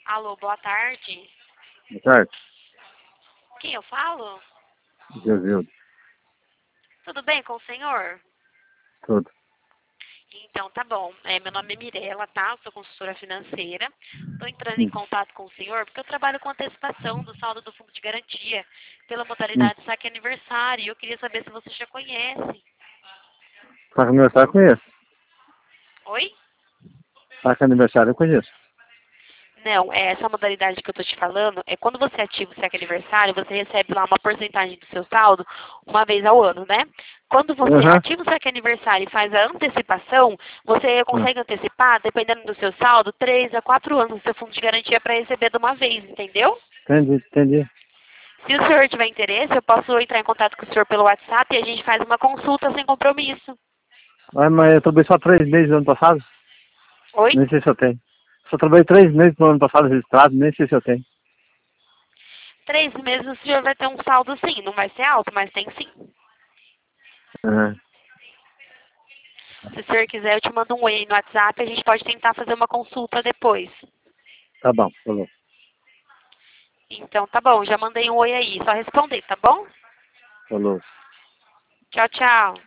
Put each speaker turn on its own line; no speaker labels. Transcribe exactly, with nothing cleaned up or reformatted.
Alô, boa tarde.
Boa tarde.
Quem eu falo?
Gesildo.
Tudo bem com o senhor?
Tudo.
Então, tá bom. É, meu nome é Mirela, tá? Eu sou consultora financeira. Estou entrando em
Hum.
contato com o senhor porque eu trabalho com antecipação do saldo do fundo de garantia pela
Hum.
modalidade saque aniversário. E eu queria saber se você já conhece.
Saca aniversário eu conheço.
Oi?
Saca aniversário eu conheço.
Não, é essa modalidade que eu tô te falando é quando você ativa o saque aniversário, você recebe lá uma porcentagem do seu saldo uma vez ao ano, né? Quando você
Aham.
ativa o saque aniversário e faz a antecipação, você
Hum.
consegue antecipar, dependendo do seu saldo, três a quatro anos do seu fundo de garantia para receber de uma vez, entendeu?
Entendi, entendi.
Se o senhor tiver interesse, eu posso entrar em contato com o senhor pelo WhatsApp e a gente faz uma consulta sem compromisso.
Ah, mas eu trabalhei só três meses no ano passado.
Oi?
Nem sei se eu tenho. Só trabalhei três meses no ano passado registrado, nem sei se eu tenho.
Três meses o senhor vai ter um saldo sim, não vai ser alto, mas tem sim.
Aham.
Se o senhor quiser, eu te mando um oi aí no WhatsApp e a gente pode tentar fazer uma consulta depois.
Tá bom, falou.
Então, tá bom, já mandei um oi aí. Só responder, tá bom?
Falou.
Tchau, tchau.